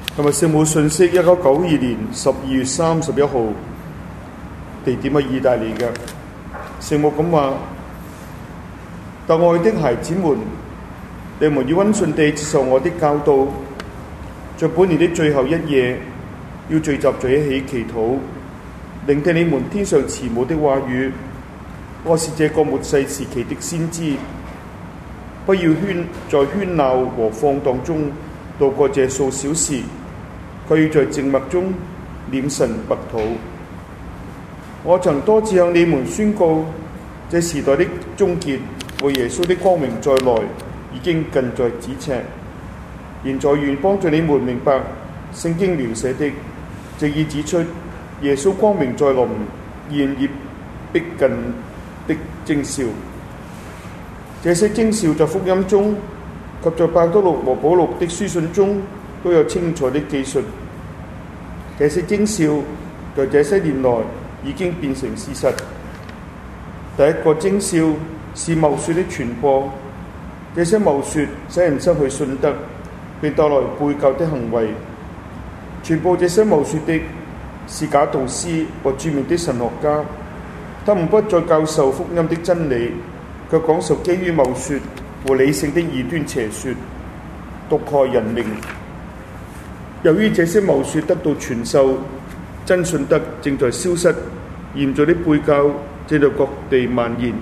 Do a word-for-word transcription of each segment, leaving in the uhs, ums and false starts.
同埋聖母信息，一九九二年十二月三十一號，地點係意大利嘅。聖母咁話：但愛的孩子們，你們要溫順地接受我的教導，在本年的最後一夜，要聚集在一起祈禱，聆聽你們天上慈母的話語。我是這個末世時期的先知，不要喧在喧鬧和放蕩中度過這數小時，佢要在靜默中念神默禱。我曾多次向你們宣告，這時代的終結和耶穌的光明再來已經近在咫尺。現在願幫助你們明白聖經描寫的，藉以指出耶穌光明再臨現已逼近的徵兆。這些徵兆在福音中及在伯多祿和保祿的書信中都有清楚的記述。這些徵兆在這些年來已經變成事實。第一個徵兆是謬說的傳播，這些謬說使人失去信德，並帶來背教的行為。傳播這些謬說的是假導師和著名的神學家，他們不再教授福音的真理，卻講授基於謬說和理性的異端邪說，毒害人命。由於這些謬說得到傳授，真信德正在消失，嚴重的背教正在各地蔓延。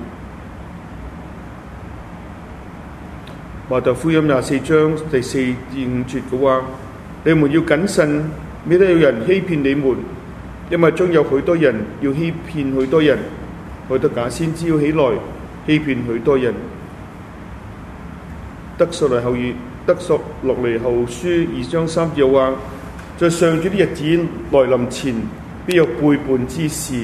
馬太福音廿四章第四至五節嘅話：你們要謹慎，免得有人欺騙你們，因為將有許多人要欺騙許多人，許多假先知要起來欺騙許多人。得索來後語，得索落嚟後書二章三節話：在上主的日子來臨前，必有背叛之事。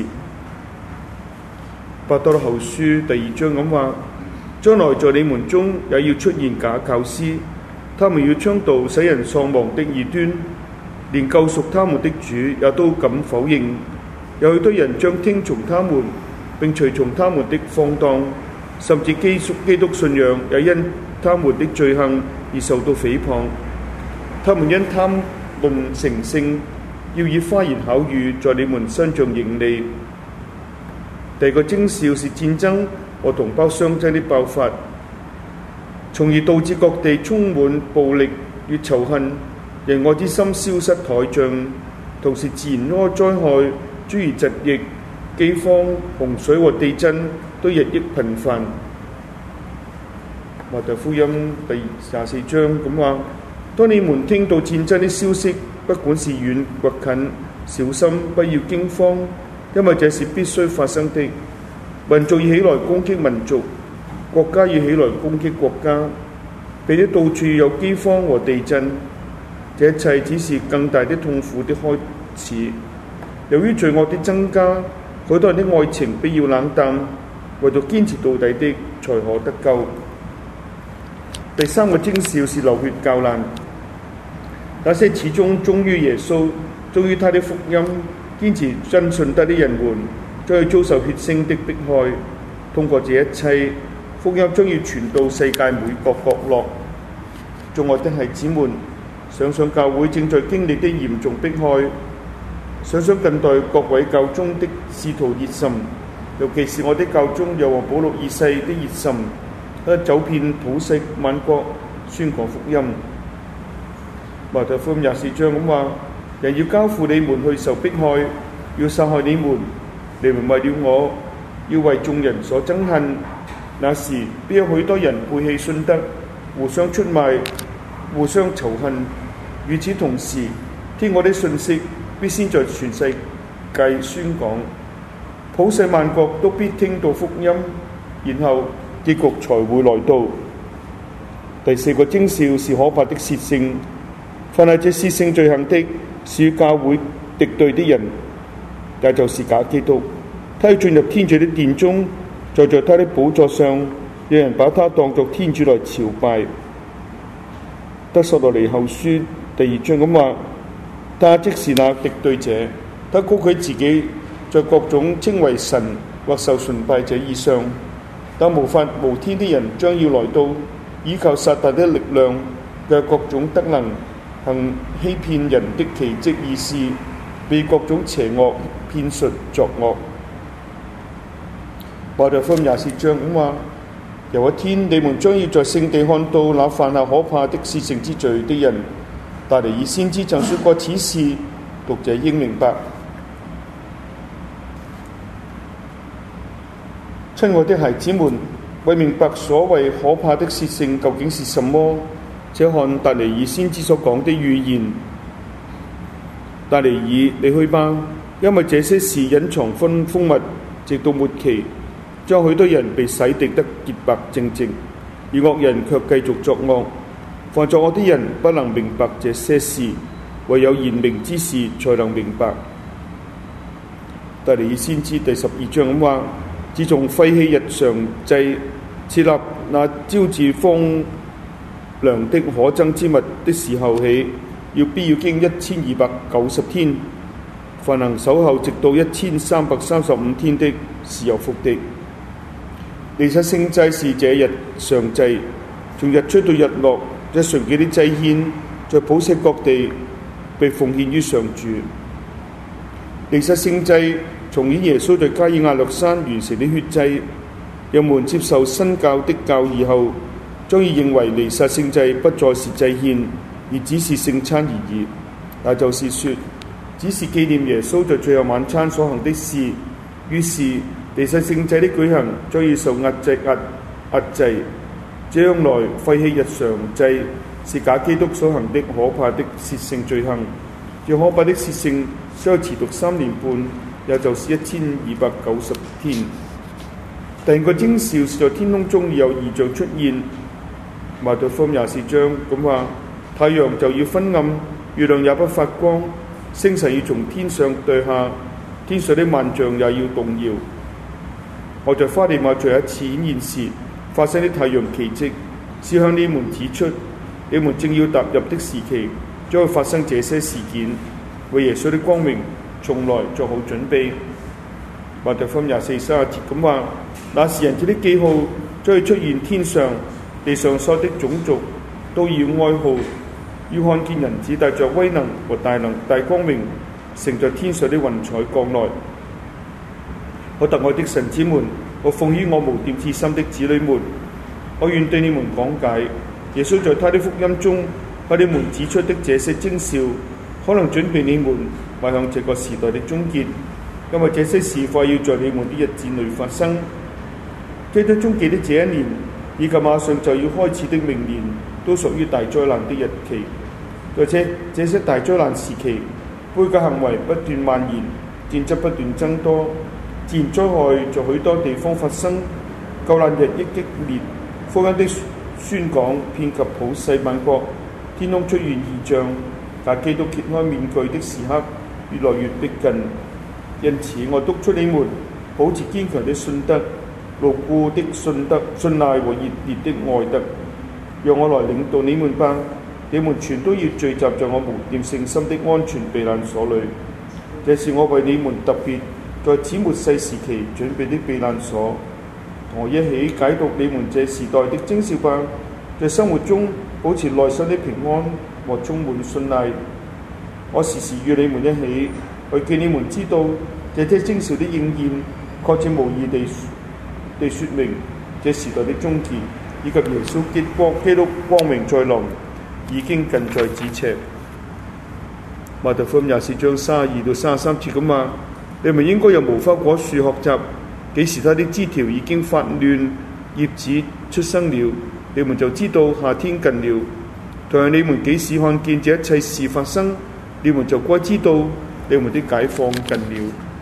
伯多祿後書第二章咁話：將來在你們中也要出現假教師，他們要倡導使人喪亡的異端，連救贖他們的主也都敢否認。有許多人將聽從他們，並隨從他們的放蕩，甚至基督基督信仰也因他們的罪行而受到誹謗。他們因貪論成聖，要以花言巧語在你們身上盈利。第二個徵兆是戰爭和同胞相爭的爆發，從而導致各地充滿暴力與仇恨，仁愛之心消失殆盡。同時自然災害諸如疾疫、饑荒、洪水和地震都日益頻繁。馬太福音第廿四章咁話：當你們聽到戰爭的消息，不管是遠或近，小心不要驚慌，因為這是必須發生的。民族要起來攻擊民族，國家要起來攻擊國家，並且到處有饑荒和地震。這一切只是更大的痛苦的開始。由於罪惡的增加，許多人的愛情必要冷淡，唯獨堅持到底的才可得救。第三個徵兆是流血教難，那些始終忠於耶穌、忠於他的福音、堅持真信德的人們，將要遭受血腥的迫害。通過這一切，福音將要傳到世界每個角落。眾愛的孩子們，想想教會正在經歷的嚴重迫害，想想近代各位教宗的使徒熱心，尤其是我的教宗若望保祿二世的熱心，他走遍普世萬國宣講福音。馬太福音廿四章咁話：人要交付你們去受迫害，要殺害你們，你們為了我，要為眾人所憎恨。那時必有許多人背棄信德，互相出賣，互相仇恨。與此同時，天國的信息必先在全世界宣講，普世萬國都必聽到福音，然後結局才會來到。第四個徵兆是可怕的竊聖，犯下這竊聖罪行的，是與教會敵對的人，也就是假基督。他要進入天主的殿中，坐在他的寶座上，有人把他當作天主來朝拜。得索羅尼後書第二章咁話：他即是那敵對者，他高舉自己在各種稱為神或受崇拜者以上，但無法無天的人將要來到，依靠撒旦的力量嘅各種德能， 行欺騙人的奇蹟，而是被各種邪惡騙術作惡。馬太福音廿四章咁話：有一天，你們將要在聖地看到那犯下可怕的事情之罪的人。但尼爾先知曾說過此事，讀者應明白。親愛的孩子們，為明白所謂可怕的事情究竟是什麼，且看但尼爾先知所講的預言。但尼爾，你去吧，因為這些事隱藏封封密，直到末期，將許多人被洗滌得潔白淨淨，而惡人卻繼續作惡。凡作惡的人不能明白這些事，唯有言明之士才能明白。但尼爾先知第十二章咁話：自從廢棄日常祭，設立那招致荒涼的可憎之物的時候起，要必要經一千二百九十天，凡能守候直到一千三百三十五天的，是有福的。彌撒聖祭是這日常祭，從日出到日落，這純潔的祭獻，在普世各地被奉獻於上主。彌撒聖祭重演耶穌在加爾亞略山完成的血祭。人們接受新教的教義後，將要認為彌撒聖祭不再是祭獻，而只是聖餐而已。那就是說，只是紀念耶穌在最後晚餐所行的事。於是彌撒聖祭的舉行將要受壓制壓壓制。將來廢棄日常祭是假基督所行的可怕的褻聖罪行。這可怕的褻聖將要持續三年半，也就是一千二百九十天。第二個徵兆是在天空中有異象出現。馬太福音廿四章咁話：太陽就要昏暗，月亮也不發光，星辰要從天上墜下，天上的萬象也要動搖。我在花地瑪最後一次顯現時發生的太陽奇蹟，是向你們指出，你們正要踏入的時期，將會發生這些事件，為耶穌的光榮從來做好準備。馬太福音廿四三十節咁話：那時人子的記號將會出現天上，地上所有的種族都要哀號，要看見人子帶着威能和大能大光榮，乘着天上的雲彩降來。我特愛的神子們，我奉於我無玷置心的子女們，我願對你們講解耶穌在他的福音中向你們指出的這些徵兆，可能準備你們邁向這個時代的終結，因為這些事快要在你們的日子內發生。基督終結的這一年，以及馬上就要開始的明年，都屬於大災難的日期。而且這些大災難時期，背教行為不斷蔓延，戰爭不斷增多，自然災害在許多地方發生，救難日益激烈，福音的宣講遍及普世萬國，天空出現異象，假基督揭開面具的時刻越來越逼近。因此我督促你們保持堅強的信德、牢固的信德、信賴和熱烈的愛德。讓我來領導你們吧，你們全都要聚集在我無玷聖心的安全避難所裏。這是我為你們特別在此末世時期準備的避難所。同我一起解讀你們這時代的徵兆吧，在生活中保持內心的平安和充滿信賴。我時時與你們一起，去叫你們知道這些徵兆的應驗，確切無疑地地説明這時代的終結，以及耶穌基光基督光榮再臨已經近在咫尺。馬太福音廿四章三十二到三十三節咁話：你們應該由無花果樹學習，幾時它的枝條已經發嫩，葉子出生了，你們就知道夏天近了。同樣你們幾時看見這一切事發生，你們就該知道你們的解放近了。